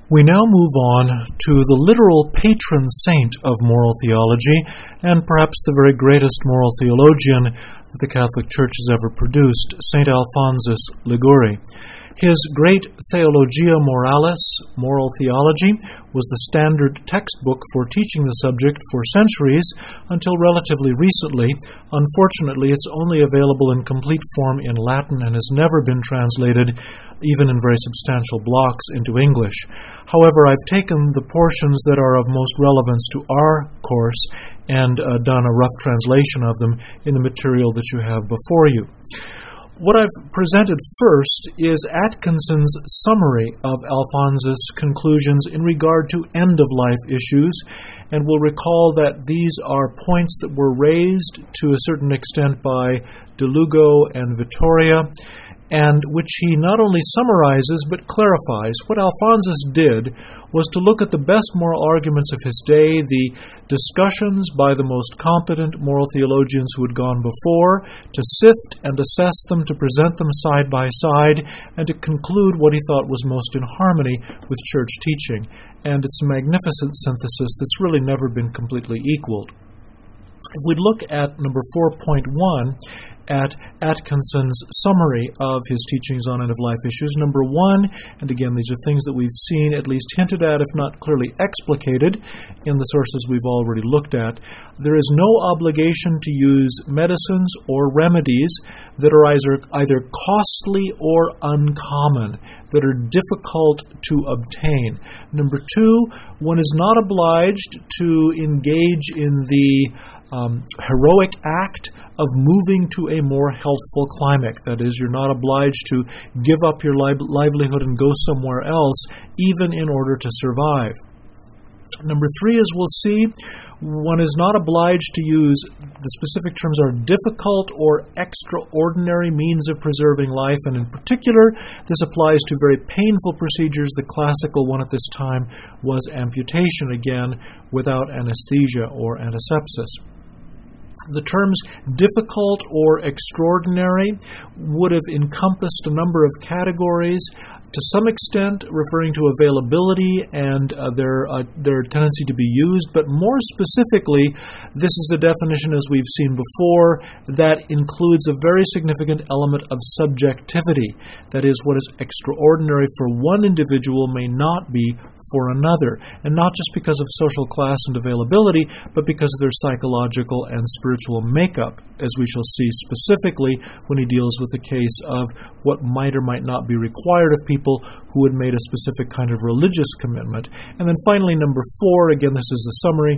We now move on to the literal patron saint of moral theology, and perhaps the very greatest moral theologian that the Catholic Church has ever produced, St. Alphonsus Liguori. His great Theologia Moralis, Moral Theology, was the standard textbook for teaching the subject for centuries until relatively recently. Unfortunately, it's only available in complete form in Latin and has never been translated, even in very substantial blocks, into English. However, I've taken the portions that are of most relevance to our course and done a rough translation of them in the material that you have before you. What I've presented first is Atkinson's summary of Alphonsus' conclusions in regard to end-of-life issues, and we'll recall that these are points that were raised to a certain extent by De Lugo and Vittoria, and which he not only summarizes but clarifies. What Alphonsus did was to look at the best moral arguments of his day, the discussions by the most competent moral theologians who had gone before, to sift and assess them, to present them side by side, and to conclude what he thought was most in harmony with church teaching. And it's a magnificent synthesis that's really never been completely equaled. If we look at number 4.1, at Atkinson's summary of his teachings on end-of-life issues. Number 1, and again, these are things that we've seen, at least hinted at, if not clearly explicated, in the sources we've already looked at. There is no obligation to use medicines or remedies that are either costly or uncommon, that are difficult to obtain. Number 2, one is not obliged to engage in the heroic act of moving to a more healthful climate. That is, you're not obliged to give up your livelihood and go somewhere else, even in order to survive. Number 3, as we'll see, one is not obliged to use, the specific terms are difficult or extraordinary means of preserving life, and in particular, this applies to very painful procedures. The classical one at this time was amputation, again, without anesthesia or antisepsis. The terms difficult or extraordinary would have encompassed a number of categories, to some extent referring to availability and their tendency to be used, but more specifically, this is a definition, as we've seen before, that includes a very significant element of subjectivity. That is, what is extraordinary for one individual may not be for another, and not just because of social class and availability, but because of their psychological and spiritual makeup, as we shall see specifically when he deals with the case of what might or might not be required of people who had made a specific kind of religious commitment. And then finally, number 4, again, this is a summary.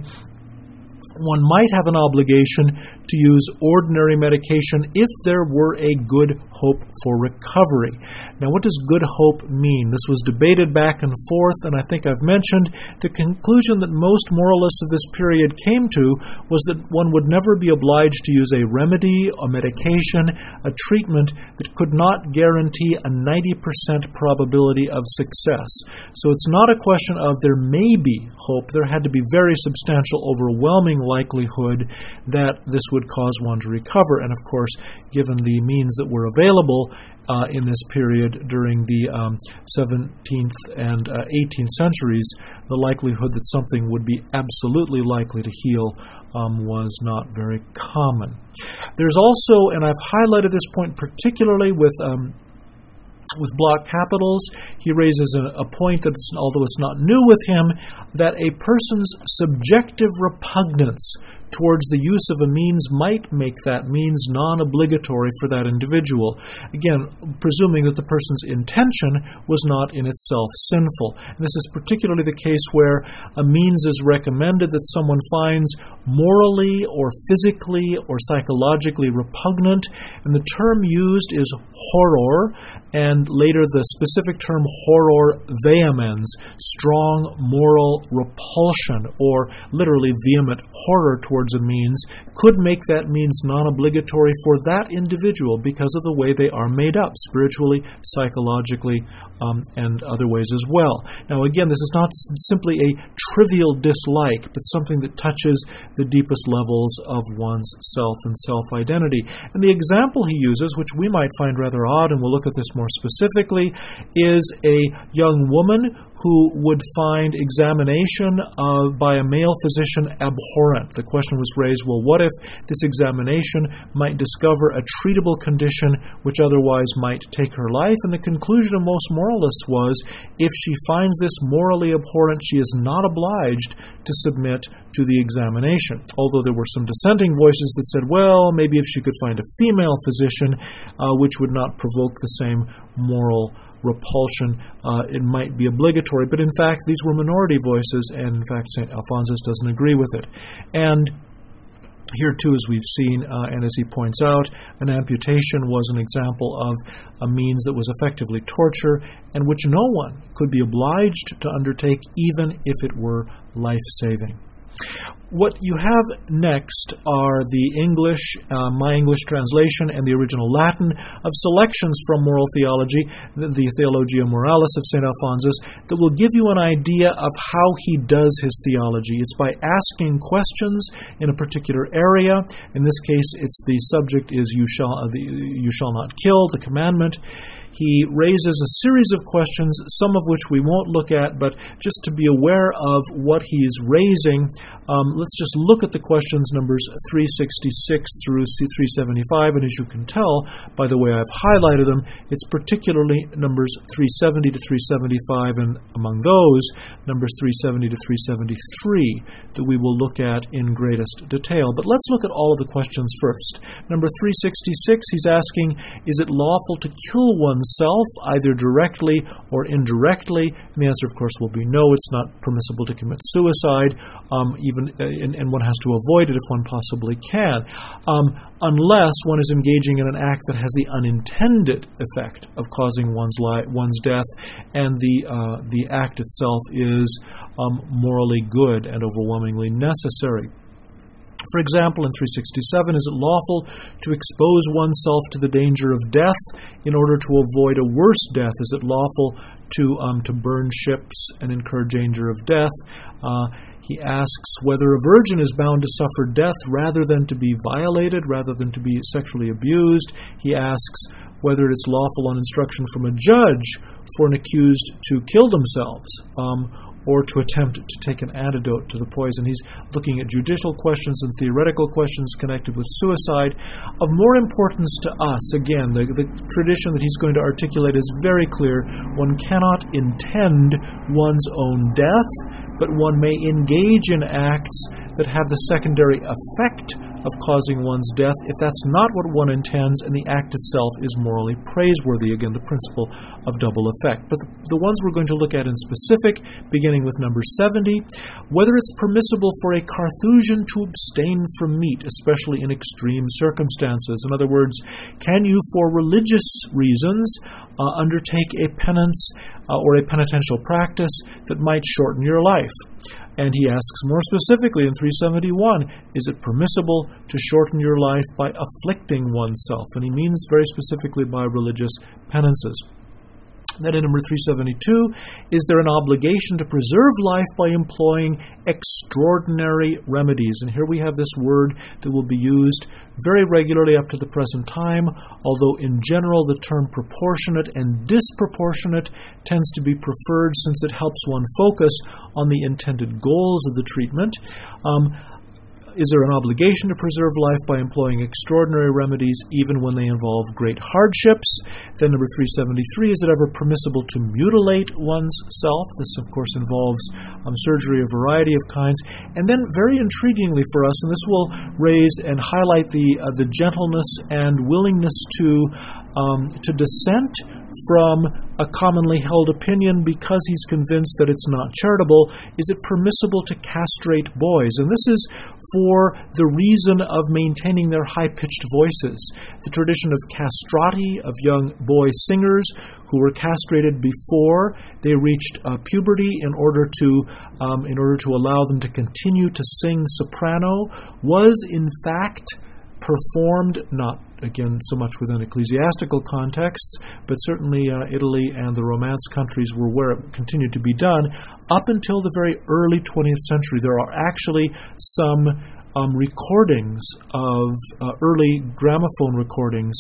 One might have an obligation to use ordinary medication if there were a good hope for recovery. Now, what does good hope mean? This was debated back and forth, and I think I've mentioned the conclusion that most moralists of this period came to was that one would never be obliged to use a remedy, a medication, a treatment that could not guarantee a 90% probability of success. So it's not a question of there may be hope. There had to be very substantial, overwhelming likelihood that this would cause one to recover. And of course, given the means that were available in this period during the 17th and 18th centuries, the likelihood that something would be absolutely likely to heal was not very common. There's also, and I've highlighted this point particularly with block capitals, he raises a point that, although it's not new with him, that a person's subjective repugnance towards the use of a means might make that means non-obligatory for that individual. Again, presuming that the person's intention was not in itself sinful. And this is particularly the case where a means is recommended that someone finds morally or physically or psychologically repugnant, and the term used is horror, and later the specific term horror vehemens, strong moral repulsion, or literally vehement horror towards a means, could make that means non-obligatory for that individual because of the way they are made up, spiritually, psychologically, and other ways as well. Now again, this is not simply a trivial dislike, but something that touches the deepest levels of one's self and self-identity. And the example he uses, which we might find rather odd, and we'll look at this more specifically, specifically, is a young woman who would find examination by a male physician abhorrent. The question was raised, well, what if this examination might discover a treatable condition which otherwise might take her life? And the conclusion of most moralists was, if she finds this morally abhorrent, she is not obliged to submit to the examination. Although there were some dissenting voices that said, well, maybe if she could find a female physician, which would not provoke the same moral repulsion, it might be obligatory. But in fact, these were minority voices, and in fact, St. Alphonsus doesn't agree with it. And here, too, as we've seen, and as he points out, an amputation was an example of a means that was effectively torture, and which no one could be obliged to undertake, even if it were life-saving. What you have next are the English, my English translation, and the original Latin of selections from moral theology, the Theologia Moralis of St. Alphonsus, that will give you an idea of how he does his theology. It's by asking questions in a particular area. In this case, it's the subject is you shall not kill, the commandment. He raises a series of questions, some of which we won't look at, but just to be aware of what he's raising, let's just look at the questions numbers 366 through 375, and as you can tell by the way I've highlighted them, it's particularly numbers 370 to 375, and among those, numbers 370 to 373 that we will look at in greatest detail. But let's look at all of the questions first. Number 366, he's asking, is it lawful to kill oneself, either directly or indirectly? And the answer, of course, will be no. It's not permissible to commit suicide, and one has to avoid it if one possibly can, unless one is engaging in an act that has the unintended effect of causing one's death, and the act itself is morally good and overwhelmingly necessary. For example, in 367, is it lawful to expose oneself to the danger of death in order to avoid a worse death? Is it lawful to burn ships and incur danger of death? He asks whether a virgin is bound to suffer death rather than to be violated, rather than to be sexually abused. He asks whether it's lawful on instruction from a judge for an accused to kill themselves, or to attempt to take an antidote to the poison. He's looking at judicial questions and theoretical questions connected with suicide. Of more importance to us, again, the tradition that he's going to articulate is very clear. One cannot intend one's own death, but one may engage in acts that have the secondary effect of causing one's death if that's not what one intends and the act itself is morally praiseworthy. Again, the principle of double effect. But the ones we're going to look at in specific, beginning with number 70, whether it's permissible for a Carthusian to abstain from meat, especially in extreme circumstances. In other words, can you, for religious reasons, undertake a penance or a penitential practice that might shorten your life? And he asks more specifically in 371, is it permissible to shorten your life by afflicting oneself? And he means very specifically by religious penances. Then in number 372, is there an obligation to preserve life by employing extraordinary remedies? And here we have this word that will be used very regularly up to the present time, although in general the term proportionate and disproportionate tends to be preferred since it helps one focus on the intended goals of the treatment. Is there an obligation to preserve life by employing extraordinary remedies even when they involve great hardships? Then number 373, is it ever permissible to mutilate one's self? This, of course, involves surgery of a variety of kinds. And then, very intriguingly for us, and this will raise and highlight the gentleness and willingness to dissent from a commonly held opinion because he's convinced that it's not charitable, is it permissible to castrate boys? And this is for the reason of maintaining their high-pitched voices. The tradition of castrati, of young boy singers who were castrated before they reached puberty in order to allow them to continue to sing soprano, was in fact performed, not again so much within ecclesiastical contexts, but certainly Italy and the Romance countries were where it continued to be done up until the very early 20th century. There are actually some recordings of early gramophone recordings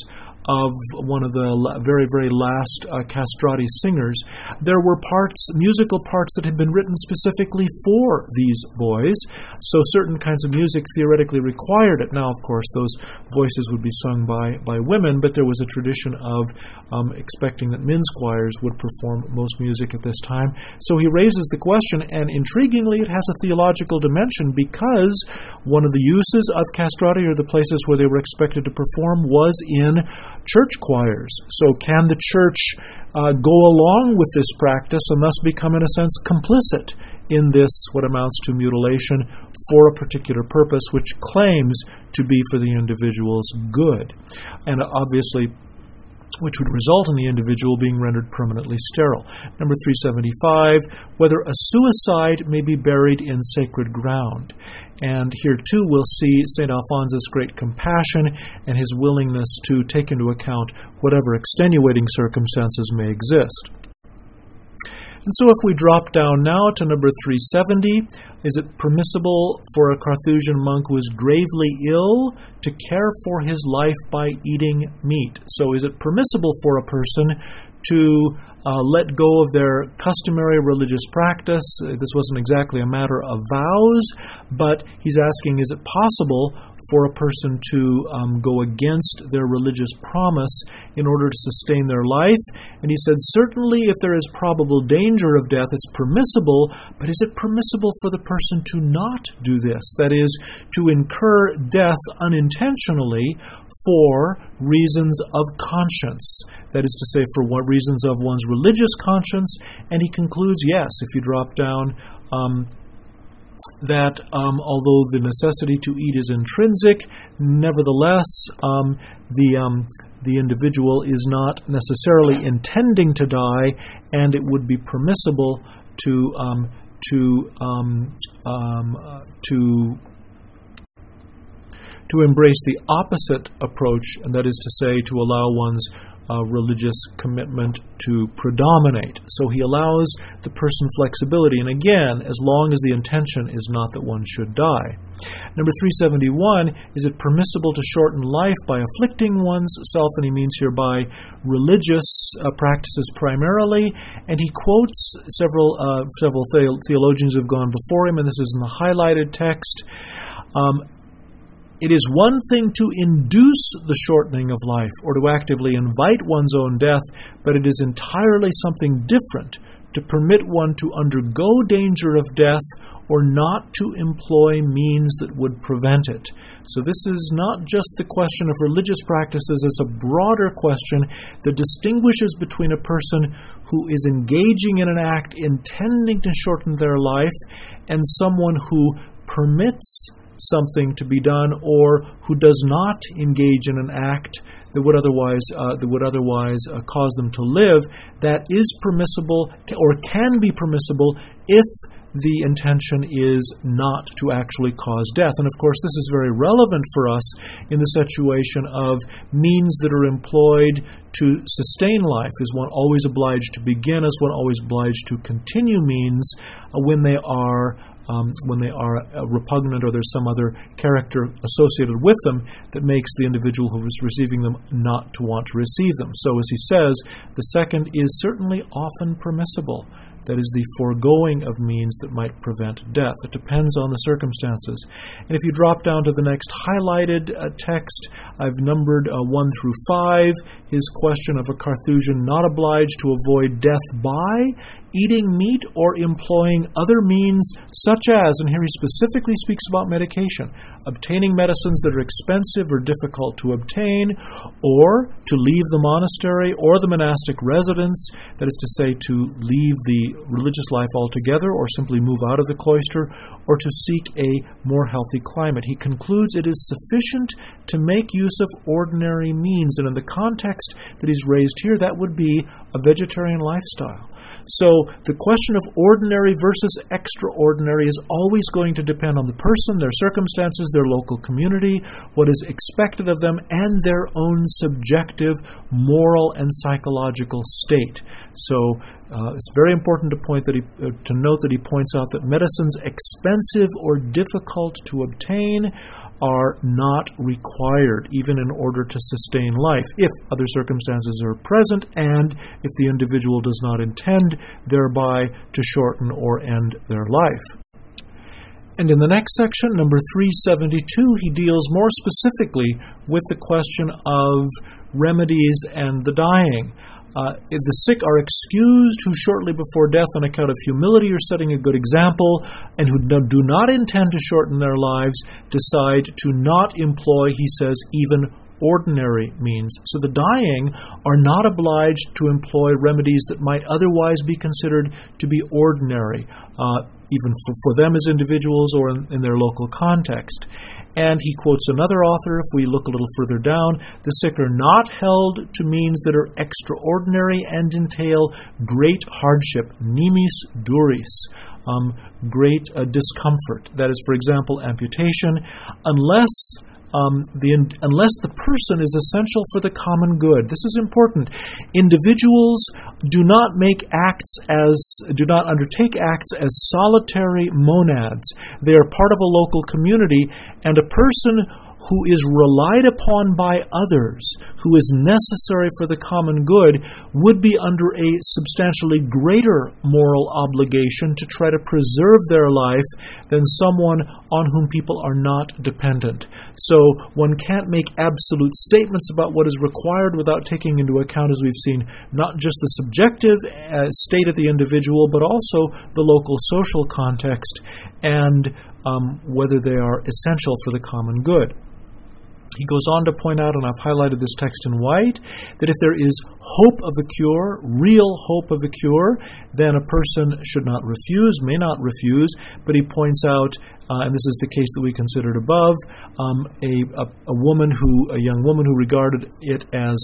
of one of the very, very last castrati singers, there were musical parts that had been written specifically for these boys, so certain kinds of music theoretically required it. Now, of course, those voices would be sung by women, but there was a tradition of expecting that men's choirs would perform most music at this time. So he raises the question, and intriguingly, it has a theological dimension, because one of the uses of castrati, or the places where they were expected to perform, was in church choirs. So can the church go along with this practice and thus become, in a sense, complicit in this, what amounts to mutilation, for a particular purpose which claims to be for the individual's good? And obviously, which would result in the individual being rendered permanently sterile. Number 375, whether a suicide may be buried in sacred ground. And here too we'll see St. Alphonsus' great compassion and his willingness to take into account whatever extenuating circumstances may exist. And so if we drop down now to number 370, is it permissible for a Carthusian monk who is gravely ill to care for his life by eating meat? So is it permissible for a person to let go of their customary religious practice? This wasn't exactly a matter of vows, but he's asking, is it possible for a person to go against their religious promise in order to sustain their life? And he said, certainly if there is probable danger of death, it's permissible, but is it permissible for the person to not do this? That is, to incur death unintentionally for reasons of conscience. That is to say, for what reasons of one's religious conscience. And he concludes, yes, if you drop down, that although the necessity to eat is intrinsic, nevertheless, the individual is not necessarily intending to die, and it would be permissible to embrace the opposite approach, and that is to say, to allow one's religious commitment to predominate. So he allows the person flexibility, and again, as long as the intention is not that one should die. Number 371, is it permissible to shorten life by afflicting one's self? And he means here by religious practices primarily, and he quotes several theologians who have gone before him, and this is in the highlighted text. It is one thing to induce the shortening of life or to actively invite one's own death, but it is entirely something different to permit one to undergo danger of death or not to employ means that would prevent it. So this is not just the question of religious practices, it's a broader question that distinguishes between a person who is engaging in an act intending to shorten their life and someone who permits something to be done or who does not engage in an act that would otherwise cause them to live. That is permissible or can be permissible if the intention is not to actually cause death. And of course, this is very relevant for us in the situation of means that are employed to sustain life. Is one always obliged to begin? Is one always obliged to continue means when they are repugnant or there's some other character associated with them that makes the individual who is receiving them not to want to receive them? So as he says, the second is certainly often permissible. That is the foregoing of means that might prevent death. It depends on the circumstances. And if you drop down to the next highlighted text, I've numbered 1 through 5, his question of a Carthusian not obliged to avoid death by eating meat or employing other means such as, and here he specifically speaks about medication, obtaining medicines that are expensive or difficult to obtain, or to leave the monastery or the monastic residence, that is to say, to leave the religious life altogether or simply move out of the cloister, or to seek a more healthy climate. He concludes it is sufficient to make use of ordinary means, and in the context that he's raised here, that would be a vegetarian lifestyle. So the question of ordinary versus extraordinary is always going to depend on the person, their circumstances, their local community, what is expected of them, and their own subjective moral and psychological state. So it's very important to note that he points out that medicines expensive or difficult to obtain are not required, even in order to sustain life, if other circumstances are present and if the individual does not intend thereby to shorten or end their life. And in the next section, number 372, he deals more specifically with the question of remedies and the dying. The sick are excused who shortly before death on account of humility are setting a good example, and who do not intend to shorten their lives decide to not employ, he says, even ordinary means. So the dying are not obliged to employ remedies that might otherwise be considered to be ordinary, even for them as individuals or in their local context. And he quotes another author, if we look a little further down, the sick are not held to means that are extraordinary and entail great hardship, nimis duris, great discomfort. That is, for example, amputation, unless the person is essential for the common good. This is important. Individuals do not undertake acts as solitary monads. They are part of a local community, and a person who is relied upon by others, who is necessary for the common good, would be under a substantially greater moral obligation to try to preserve their life than someone on whom people are not dependent. So one can't make absolute statements about what is required without taking into account, as we've seen, not just the subjective state of the individual, but also the local social context and whether they are essential for the common good. He goes on to point out, and I've highlighted this text in white, that if there is hope of a cure, real hope of a cure, then a person should not refuse, may not refuse, but he points out, and this is the case that we considered above, a young woman who regarded it as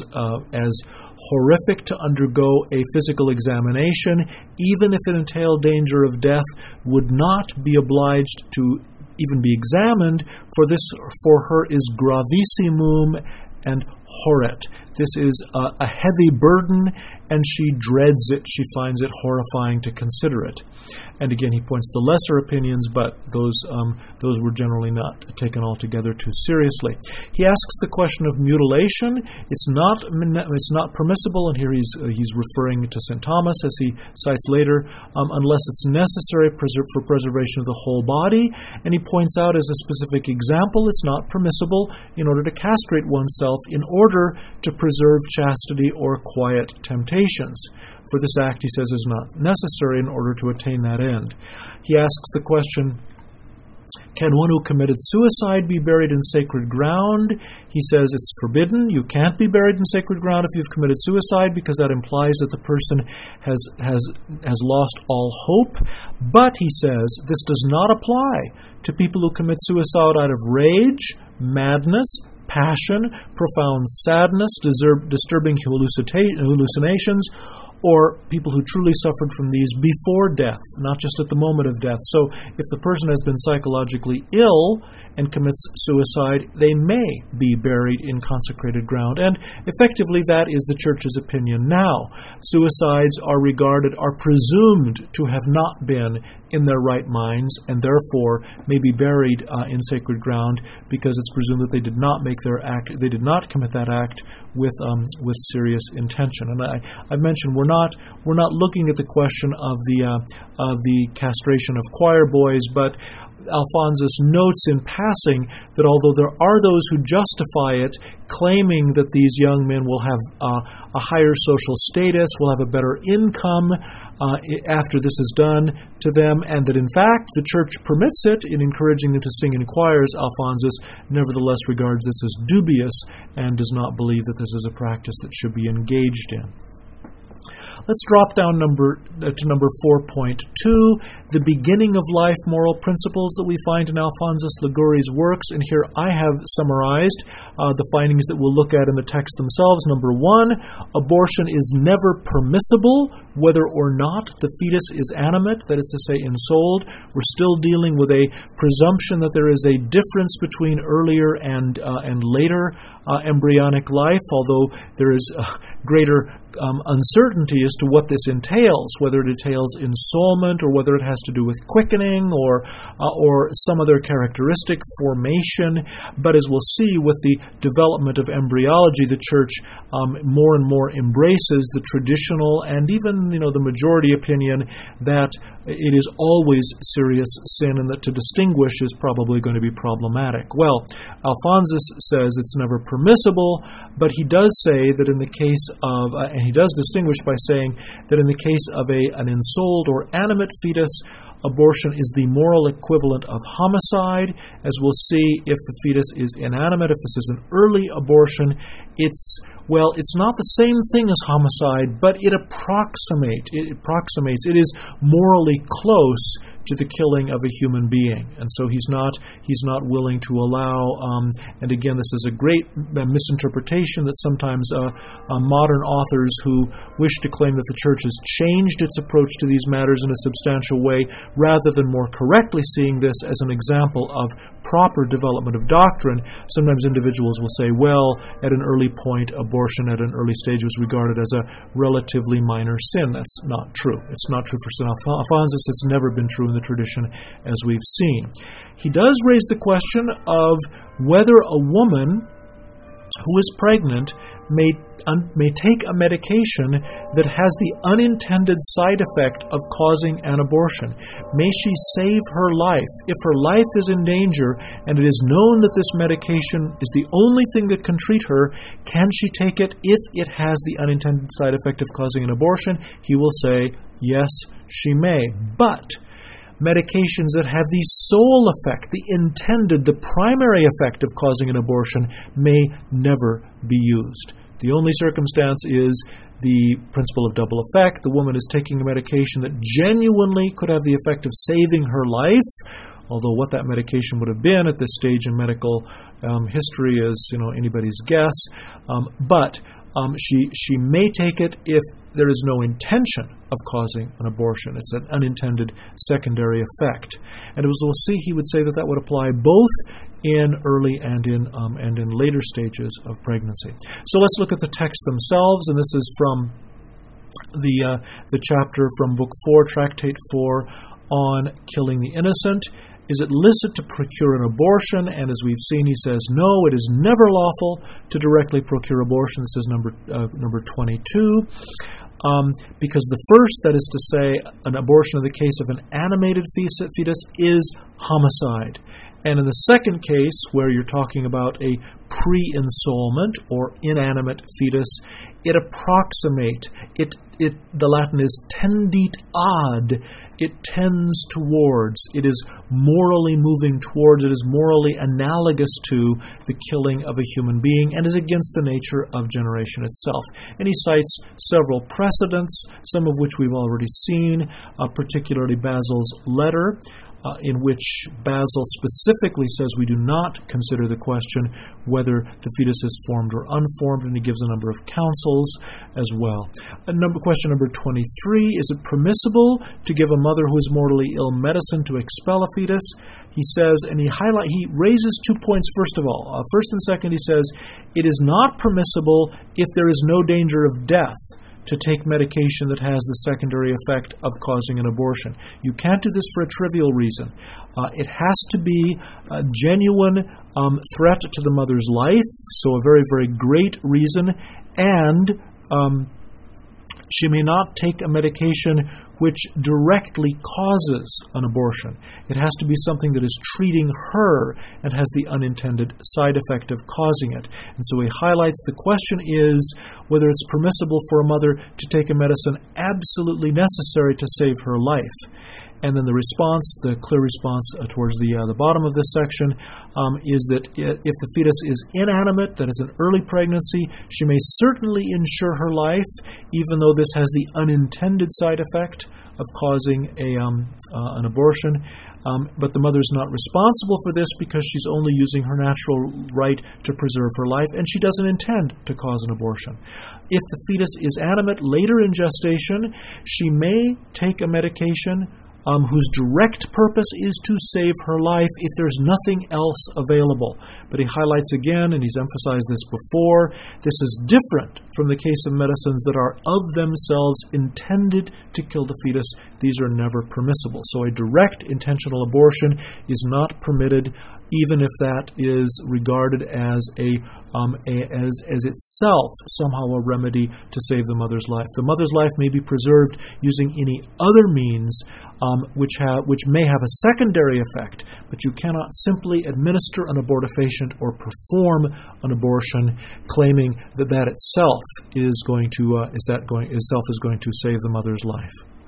horrific to undergo a physical examination, even if it entailed danger of death, would not be obliged to even be examined, for this for her is gravissimum and horret. This is a heavy burden, and she dreads it. She finds it horrifying to consider it. And again, he points to lesser opinions, but those were generally not taken altogether too seriously. He asks the question of mutilation. It's not permissible, and here he's referring to St. Thomas, as he cites later, unless it's necessary for preservation of the whole body. And he points out as a specific example, it's not permissible in order to castrate oneself in order to preserve chastity or quiet temptations. For this act, he says, is not necessary in order to attain that end. He asks the question, can one who committed suicide be buried in sacred ground? He says it's forbidden. You can't be buried in sacred ground if you've committed suicide, because that implies that the person has lost all hope. But, he says, this does not apply to people who commit suicide out of rage, madness, passion, profound sadness, disturbing hallucinations, or people who truly suffered from these before death, not just at the moment of death. So if the person has been psychologically ill and commits suicide, they may be buried in consecrated ground. And effectively, that is the Church's opinion now. Suicides are presumed to have not been in their right minds, and therefore may be buried in sacred ground, because it's presumed that they did not commit that act with serious intention. And I've mentioned we're not looking at the question of the castration of choir boys, but Alphonsus notes in passing that although there are those who justify it, claiming that these young men will have a higher social status, will have a better income after this is done to them, and that in fact the Church permits it in encouraging them to sing in choirs, Alphonsus nevertheless regards this as dubious and does not believe that this is a practice that should be engaged in. Let's drop down to number 4.2, the beginning of life moral principles that we find in Alphonsus Liguori's works. And here I have summarized the findings that we'll look at in the text themselves. Number 1, abortion is never permissible, whether or not the fetus is animate, that is to say, ensouled. We're still dealing with a presumption that there is a difference between earlier and later embryonic life, although there is greater uncertainty as to what this entails, whether it entails ensoulment or whether it has to do with quickening or some other characteristic formation. But as we'll see with the development of embryology, the Church more and more embraces the traditional and even the majority opinion that it is always serious sin and that to distinguish is probably going to be problematic. Well, Alphonsus says it's never permissible, but he does say that in the case of, and he does distinguish by saying that in the case of an ensouled or animate fetus, abortion is the moral equivalent of homicide. As we'll see, if the fetus is inanimate, if this is an early abortion, it's not the same thing as homicide, but it approximates. It is morally close to the killing of a human being, and so he's not willing to allow. And again, this is a great misinterpretation that sometimes modern authors who wish to claim that the Church has changed its approach to these matters in a substantial way, rather than more correctly seeing this as an example of proper development of doctrine. Sometimes individuals will say, well, at an early point, abortion at an early stage was regarded as a relatively minor sin. That's not true. It's not true for St. Alphonsus. It's never been true in the tradition, as we've seen. He does raise the question of whether a woman who is pregnant may take a medication that has the unintended side effect of causing an abortion. May she save her life? If her life is in danger and it is known that this medication is the only thing that can treat her, can she take it if it has the unintended side effect of causing an abortion? He will say, yes, she may. But medications that have the sole effect, the intended, the primary effect of causing an abortion may never be used. The only circumstance is the principle of double effect. The woman is taking a medication that genuinely could have the effect of saving her life, although what that medication would have been at this stage in medical history is anybody's guess. But she may take it if there is no intention of causing an abortion. It's an unintended secondary effect. And as we'll see, he would say that would apply both in early and in later stages of pregnancy. So let's look at the texts themselves, and this is from the chapter from Book 4, Tractate 4, on killing the innocent. Is it licit to procure an abortion? And as we've seen, he says, no, it is never lawful to directly procure abortion. This is number 22. Because the first, that is to say, an abortion in the case of an animated fetus, is homicide. And in the second case, where you're talking about a pre-ensoulment or inanimate fetus, it approximates. The Latin is tendit ad. It tends towards. It is morally moving towards. It is morally analogous to the killing of a human being and is against the nature of generation itself. And he cites several precedents, some of which we've already seen, particularly Basil's letter, in which Basil specifically says we do not consider the question whether the fetus is formed or unformed, and he gives a number of counsels as well. Question number 23, is it permissible to give a mother who is mortally ill medicine to expel a fetus? He says, and he raises 2 points first of all. First and second, he says, it is not permissible if there is no danger of death to take medication that has the secondary effect of causing an abortion. You can't do this for a trivial reason. It has to be a genuine threat to the mother's life, so a very, very great reason, and she may not take a medication which directly causes an abortion. It has to be something that is treating her and has the unintended side effect of causing it. And so he highlights the question is whether it's permissible for a mother to take a medicine absolutely necessary to save her life. And then the clear response towards the bottom of this section is that if the fetus is inanimate, that is an early pregnancy, she may certainly ensure her life, even though this has the unintended side effect of causing an abortion. But the mother is not responsible for this because she's only using her natural right to preserve her life, and she doesn't intend to cause an abortion. If the fetus is animate later in gestation, she may take a medication whose direct purpose is to save her life if there's nothing else available. But he highlights again, and he's emphasized this before, this is different from the case of medicines that are of themselves intended to kill the fetus. These are never permissible. So a direct intentional abortion is not permitted, even if that is regarded as as itself somehow a remedy to save the mother's life. The mother's life may be preserved using any other means which may have a secondary effect, but you cannot simply administer an abortifacient or perform an abortion claiming that itself is going to save the mother's life.